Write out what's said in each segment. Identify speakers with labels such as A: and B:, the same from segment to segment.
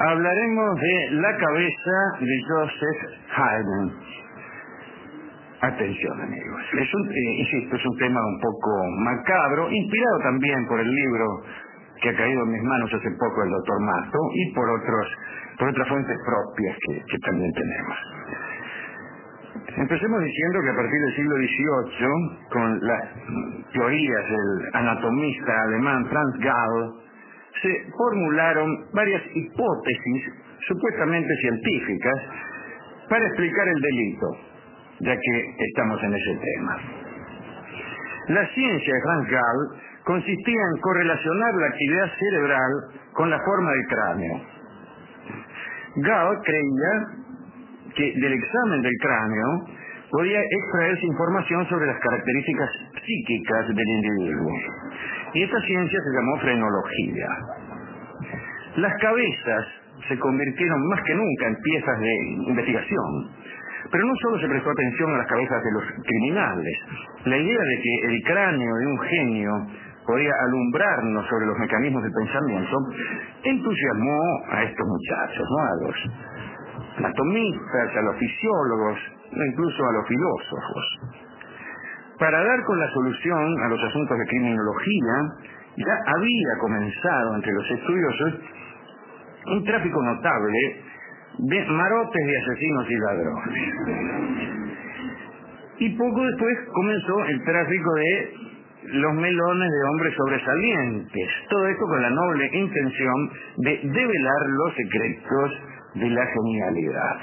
A: hablaremos de la cabeza de Joseph Haydn. Atención, amigos. Insisto, es un tema un poco macabro, inspirado también por el libro que ha caído en mis manos hace poco el doctor Mato y por otras fuentes propias que también tenemos. Empecemos diciendo que a partir del siglo XVIII, con las teorías del anatomista alemán Franz Gall, se formularon varias hipótesis supuestamente científicas para explicar el delito, ya que estamos en ese tema. La ciencia de Franz Gall consistía en correlacionar la actividad cerebral con la forma del cráneo. Gall creía que del examen del cráneo podía extraerse información sobre las características psíquicas del individuo. Y esta ciencia se llamó frenología. Las cabezas se convirtieron más que nunca en piezas de investigación. Pero no solo se prestó atención a las cabezas de los criminales. La idea de que el cráneo de un genio podía alumbrarnos sobre los mecanismos del pensamiento entusiasmó a estos muchachos, ¿no? A los anatomistas, a los fisiólogos, incluso a los filósofos. Para dar con la solución a los asuntos de criminología, ya había comenzado entre los estudiosos un tráfico notable de marotes de asesinos y ladrones. Y poco después comenzó el tráfico de los melones de hombres sobresalientes. Todo esto con la noble intención de develar los secretos de la genialidad.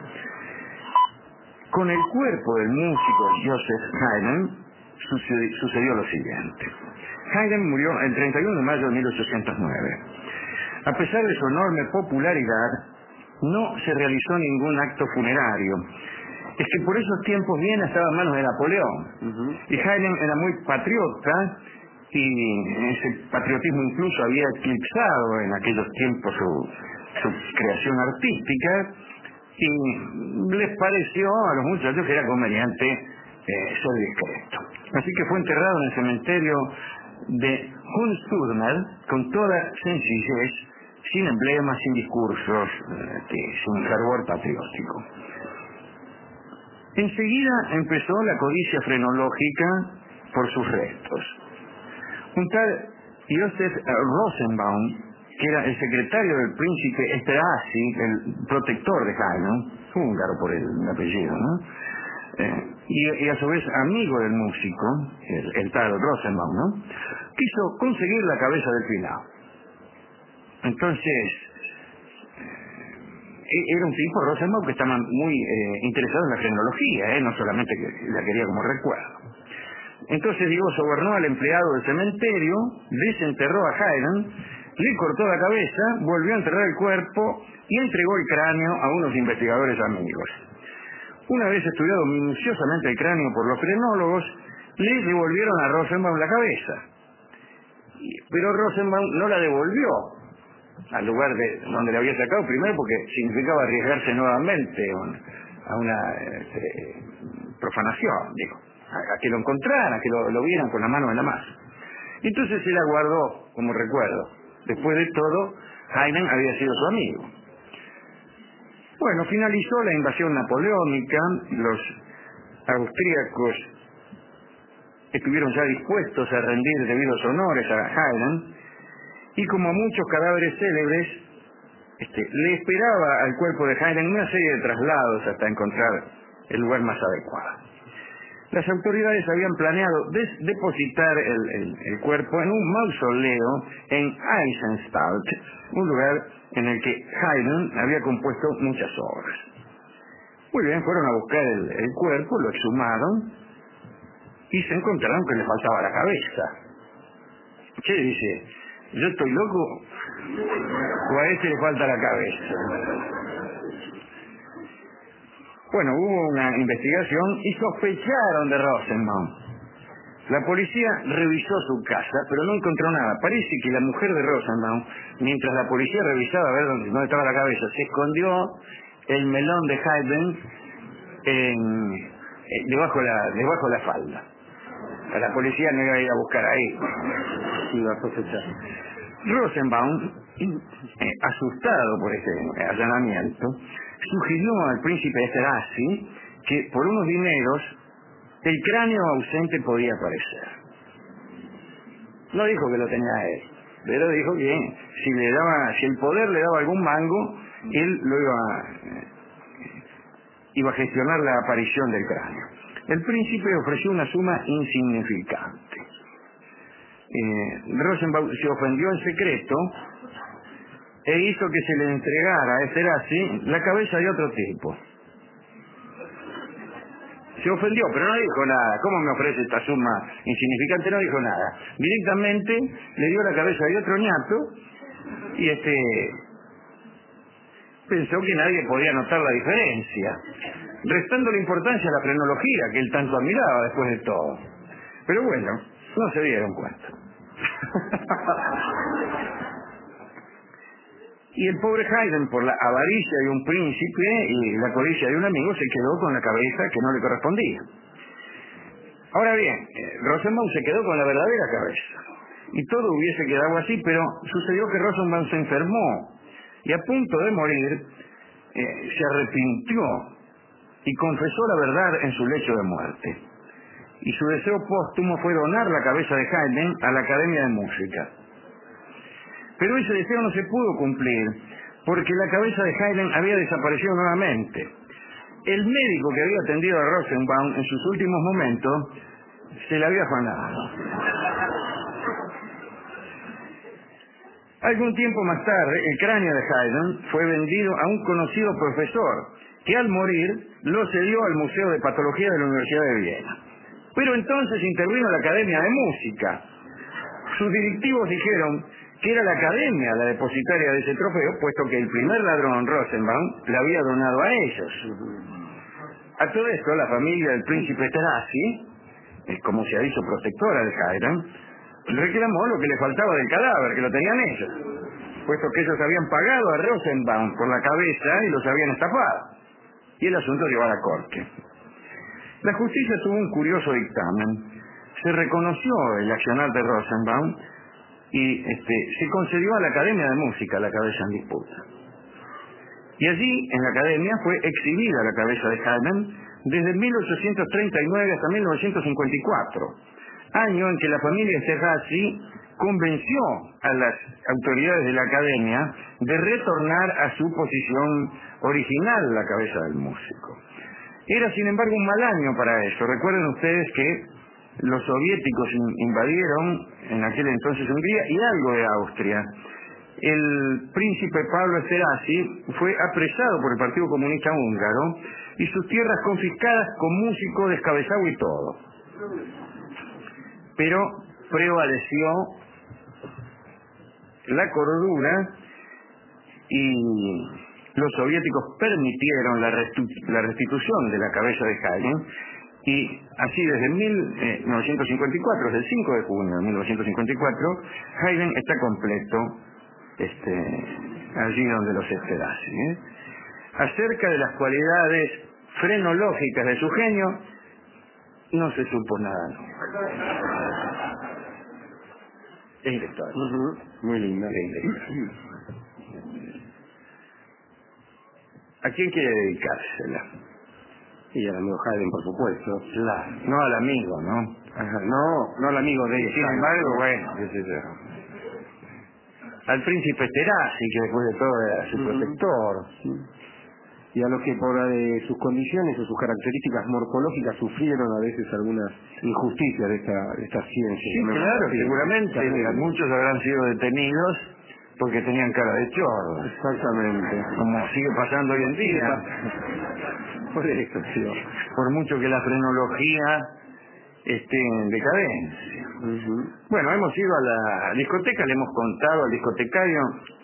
A: Con el cuerpo del músico Joseph Haydn sucedió lo siguiente. Haydn murió el 31 de mayo de 1809. A pesar de su enorme popularidad, no se realizó ningún acto funerario. Es que por esos tiempos Viena estaba en manos de Napoleón. Y Haydn era muy patriota, y ese patriotismo incluso había eclipsado en aquellos tiempos su creación artística, y les pareció a los muchachos que era conveniente ser discreto. Así que fue enterrado en el cementerio de Hundsturmer con toda sencillez, sin emblemas, sin discursos, sin fervor patriótico. Enseguida empezó la codicia frenológica por sus restos. Un tal Joseph Rosenbaum, que era el secretario del príncipe Esterházy, el protector de Haydn, húngaro por el apellido, ¿no? Y a su vez amigo del músico, el tal Rosenbaum, ¿no? Quiso conseguir la cabeza del finado. Entonces, era un tipo, Rosenbaum, que estaba muy interesado en la frenología, no solamente que la quería como recuerdo. Entonces, digo, sobornó al empleado del cementerio, desenterró a Haydn, le cortó la cabeza, volvió a enterrar el cuerpo y entregó el cráneo a unos investigadores amigos. Una vez estudiado minuciosamente el cráneo por los frenólogos, le devolvieron a Rosenbaum la cabeza. Pero Rosenbaum no la devolvió al lugar de donde la había sacado, primero porque significaba arriesgarse nuevamente a una profanación, digo, a que lo encontraran, a que lo vieran con la mano en la masa. Entonces se la guardó como recuerdo. Después de todo, Haydn había sido su amigo. Bueno, finalizó la invasión napoleónica, los austríacos estuvieron ya dispuestos a rendir debidos honores a Haydn, y como a muchos cadáveres célebres, le esperaba al cuerpo de Haydn una serie de traslados hasta encontrar el lugar más adecuado. Las autoridades habían planeado depositar el cuerpo en un mausoleo en Eisenstadt, un lugar en el que Haydn había compuesto muchas obras. Muy bien, fueron a buscar el cuerpo, lo exhumaron y se encontraron que le faltaba la cabeza. ¿Qué dice? ¿Yo estoy loco? ¿O a este le falta la cabeza? Bueno, hubo una investigación y sospecharon de Rosenbaum. La policía revisó su casa, pero no encontró nada. Parece que la mujer de Rosenbaum, mientras la policía revisaba a ver dónde estaba la cabeza, se escondió el melón de Haydn debajo la falda. La policía no iba a ir a buscar ahí. Iba a sospechar. Rosenbaum, asustado por este allanamiento, sugirió al príncipe Esterházy que por unos dineros el cráneo ausente podía aparecer. No dijo que lo tenía él, pero dijo que si el poder le daba algún mango, él lo iba a gestionar la aparición del cráneo. El príncipe ofreció una suma insignificante. Rosenbaum se ofendió en secreto e hizo que se le entregara a Esterházy la cabeza de otro tipo. Se ofendió, pero no dijo nada. ¿Cómo me ofrece esta suma insignificante? No dijo nada. Directamente le dio la cabeza de otro ñato y pensó que nadie podía notar la diferencia, restando la importancia a la frenología que él tanto admiraba después de todo. Pero bueno, no se dieron cuenta. Y el pobre Haydn, por la avaricia de un príncipe y la codicia de un amigo, se quedó con la cabeza que no le correspondía. Ahora bien, Rosenbaum se quedó con la verdadera cabeza. Y todo hubiese quedado así, pero sucedió que Rosenbaum se enfermó y a punto de morir se arrepintió y confesó la verdad en su lecho de muerte. Y su deseo póstumo fue donar la cabeza de Haydn a la Academia de Música. Pero ese deseo no se pudo cumplir, porque la cabeza de Haydn había desaparecido nuevamente. El médico que había atendido a Rosenbaum en sus últimos momentos se la había afanado. Algún tiempo más tarde, el cráneo de Haydn fue vendido a un conocido profesor, que al morir lo cedió al Museo de Patología de la Universidad de Viena. Pero entonces intervino la Academia de Música. Sus directivos dijeron que era la Academia la depositaria de ese trofeo, puesto que el primer ladrón, Rosenbaum, le había donado a ellos. A todo esto, la familia del príncipe Esterházy, como se ha dicho protectora de Haydn, reclamó lo que le faltaba del cadáver, que lo tenían ellos, puesto que ellos habían pagado a Rosenbaum por la cabeza y los habían estafado. Y el asunto llegó a la corte. La justicia tuvo un curioso dictamen. Se reconoció el accionar de Rosenbaum y se concedió a la Academia de Música la cabeza en disputa. Y allí, en la Academia, fue exhibida la cabeza de Haydn desde 1839 hasta 1954, año en que la familia Esterházy convenció a las autoridades de la Academia de retornar a su posición original la cabeza del músico. Era, sin embargo, un mal año para eso. Recuerden ustedes que los soviéticos invadieron en aquel entonces Hungría y algo de Austria. El príncipe Pablo Esterházy fue apresado por el Partido Comunista Húngaro y sus tierras confiscadas con músico descabezado y todo. Pero prevaleció la cordura y los soviéticos permitieron la restitución de la cabeza de Haydn, y así desde 1954, desde el 5 de junio de 1954, Haydn está completo allí donde los Esterházy. Acerca de las cualidades frenológicas de su genio, no se supo nada nunca. Es la historia.
B: Muy linda.
A: ¿A quién quiere dedicársela?
B: Y al amigo Haydn, por supuesto.
A: Claro. No al amigo, ¿no?
B: Ajá, no al amigo de ella.
A: Sin embargo, bueno, al príncipe Esterházy, que después de todo era su protector.
B: Y a los que por sus condiciones o sus características morfológicas sufrieron a veces algunas injusticias de esta ciencia.
A: Sí, claro, seguramente muchos habrán sido detenidos porque tenían cara de chorro.
B: Exactamente.
A: Como sigue pasando hoy en día.
B: Por eso, sí.
A: Por mucho que la frenología esté en decadencia. Bueno, hemos ido a la discoteca, le hemos contado al discotecario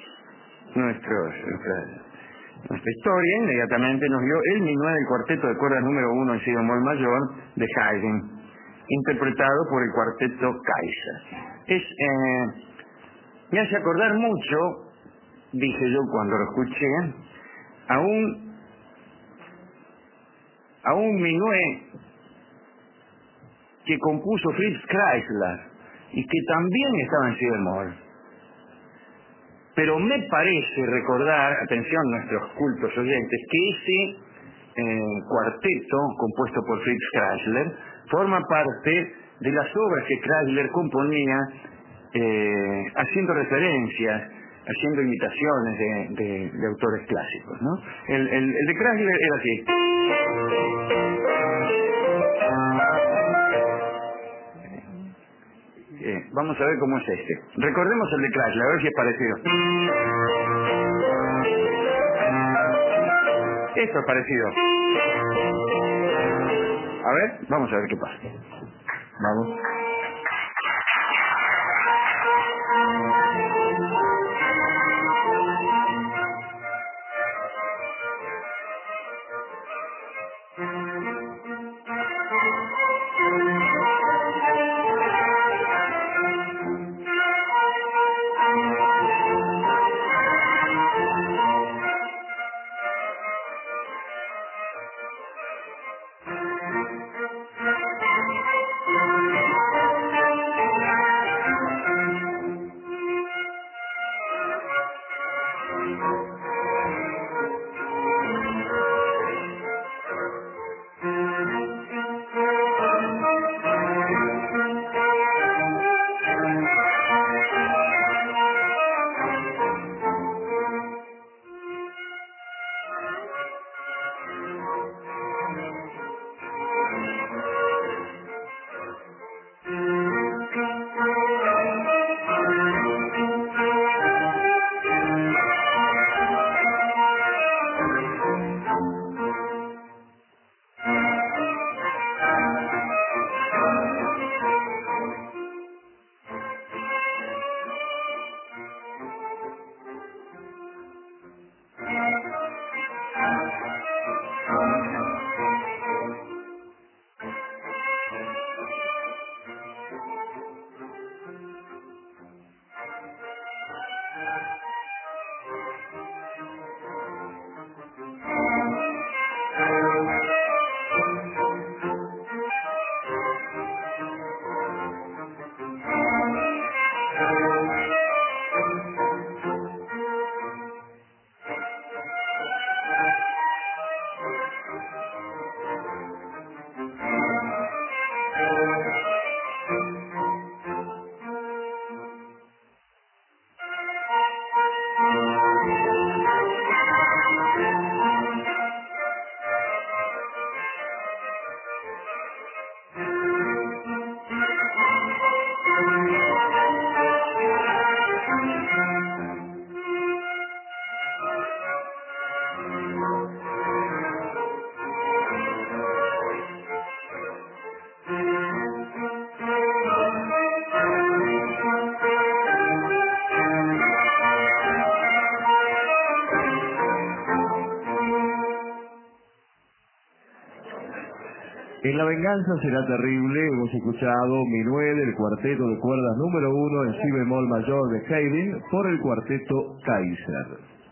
A: nuestra historia. Inmediatamente nos dio el minué del cuarteto de cuerdas número 1 en si bemol mayor de Haydn, interpretado por el cuarteto Kaiser. Me hace acordar mucho, dije yo cuando lo escuché, a un minué que compuso Fritz Kreisler y que también estaba en si bemol. Pero me parece recordar, atención nuestros cultos oyentes, que ese cuarteto compuesto por Fritz Kreisler forma parte de las obras que Kreisler componía haciendo referencias, haciendo imitaciones de autores clásicos, ¿no? El de Kreisler era así. Vamos a ver cómo es este. Recordemos el de Kreisler, a ver si es parecido. Esto es parecido. A ver, vamos a ver qué pasa. Vamos.
C: En La venganza será terrible, hemos escuchado Minué del cuarteto de cuerdas número 1 en si bemol mayor de Haydn por el cuarteto Kaiser.